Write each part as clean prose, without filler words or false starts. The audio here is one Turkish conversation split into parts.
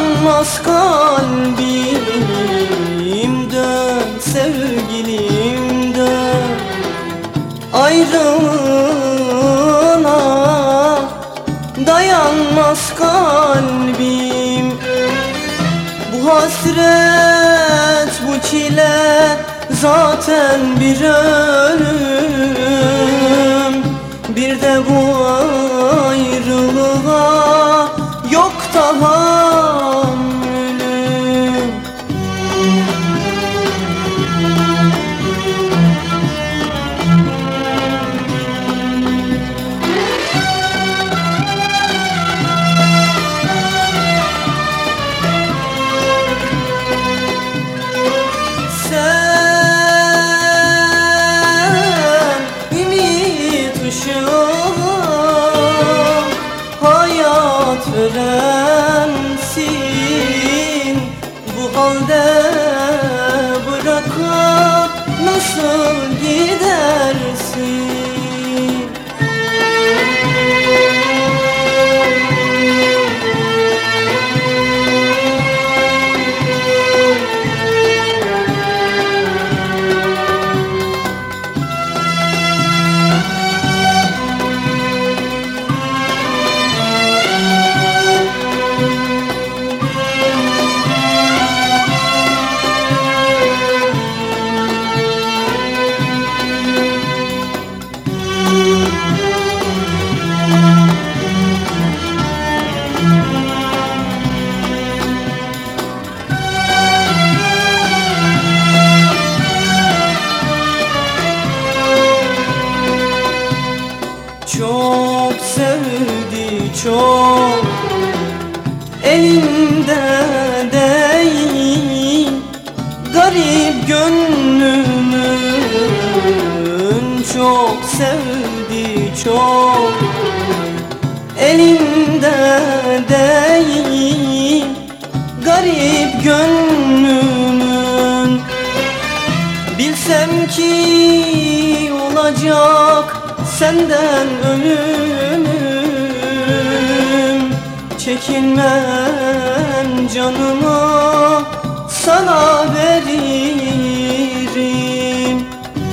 dayanmaz kalbim. Dön sevgilim dön, ayrılığına dayanmaz kalbim. Bu hasret bu çile zaten bir ölüm. Bir de bu ayrılığa yok tahammülüm. Sen ümit ışığım, hayat verensin. Bu halde bırakıp nasıl gidersin? Çok sevdi çok, elinde değil garip gönlümün. Çok sevdi çok, elinde değil garip gönlümün. Bilsem ki olacak senden ölümüm, çekinmem canımı sana veririm.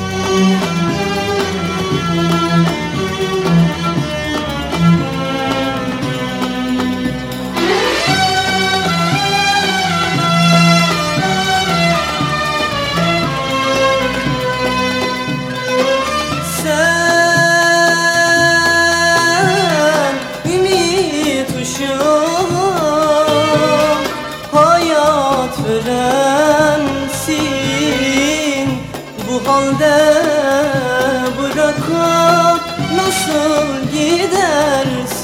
Hayat verensin. Bu halde bırakıp nasıl gidersin?